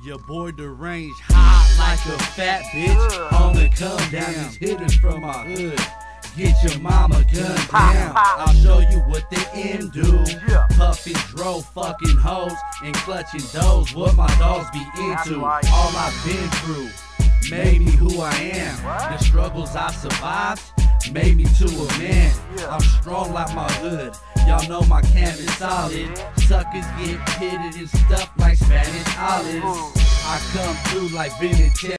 Your boy deranged, hot like a fat bitch. On the come down, these hitters from my hood. Get your mama gunned down. I'll show you what the end do. Puffin' dro, fucking hoes, and clutching those. What my dogs be into. All I've been through made me who I am. The struggles I survived made me to a man. I'm strong like my hood. Y'all know my canvas solid. Suckers get pitted and stuff like Spanish olives. I come through like vintage.